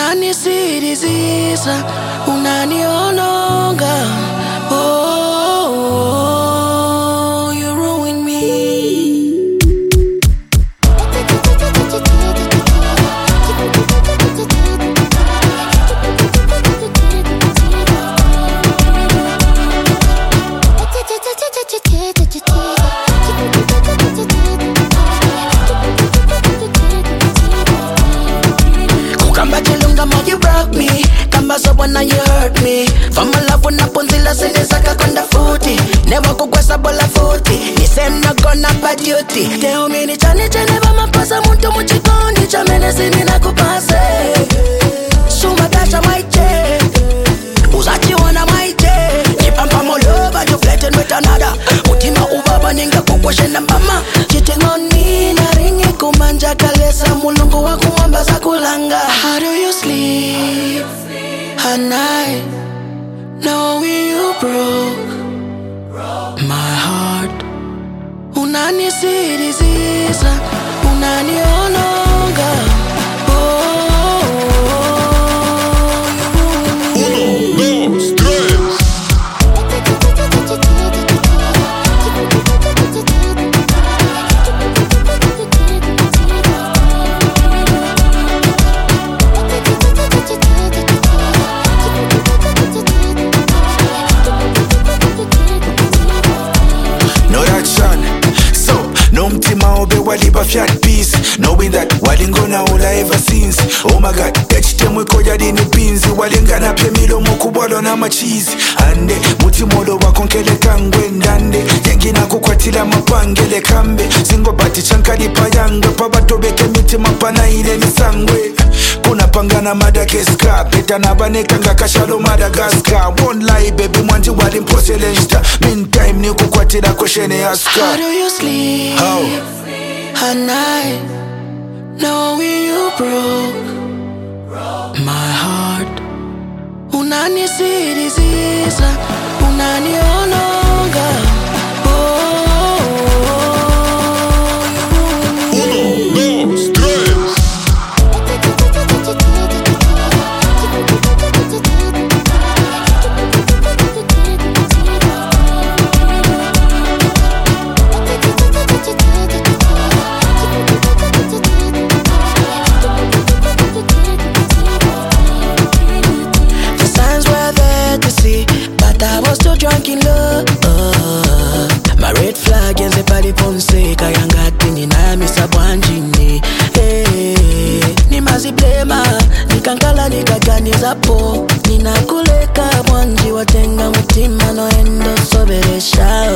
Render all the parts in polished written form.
Unanisiriziza, unaniononga. Oh, you ruin me. You broke me, kamba sabona you hurt me. From my love when I punzila saka konda futi. Never kukwesa bola futi. Ni sena gonna bad duty. Tell me ni chane vama pasa muntu muchikondi. Chamene sini na kupase. Suma dasha maiche. Uzachi wana maiche. Nipampa molova you flirting with another. Mutima ubaba ninga kukwashenda mbama. Cheating on me na ringi kumanja kalesa. Mulungu wa kumwamba za kulanga. How do you sleep at night, knowing you broke my heart? Unanisiriziza, unaniononga. Waliba fiat peace, knowing that walingona ula ever since. Oh my god, temwe koja dini pinzi. Walingana pia milo mukubwalo na machizi. Ande, muti modo wakonkele kangwe ndande. Yengina kukwatila mapangele kambe. Singo bati chankali payangwe. Pabatobeke miti mapana ile nisangwe. Kuna pangana Madagascar. Peta nabane kanga kashalo Madagascar. Won't lie baby, mwanji walimpose lenjita. Meantime ni kukwatila koshene aska. How do you sleep? How? At night, knowing you broke my heart. Unanisiriziza, unaniononga. I was too drunk in love. My red flag is a body ponseca. Yanga tini na misa bwanjini. Hey, ni mazi blema. Nikankala nikaganiza po. Nina kuleka bwanji watenga mutima no endo soberesha.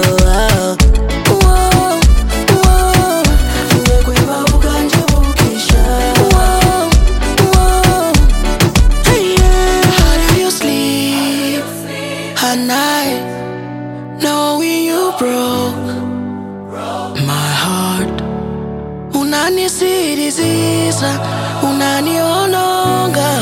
At night, knowing you broke my heart. Unanisiriziza, unaniononga.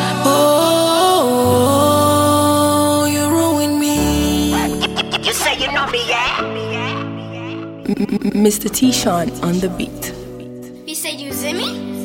Oh, you ruin me. You say you know me, yeah? Mr. T-Sean on the beat. You say you see me?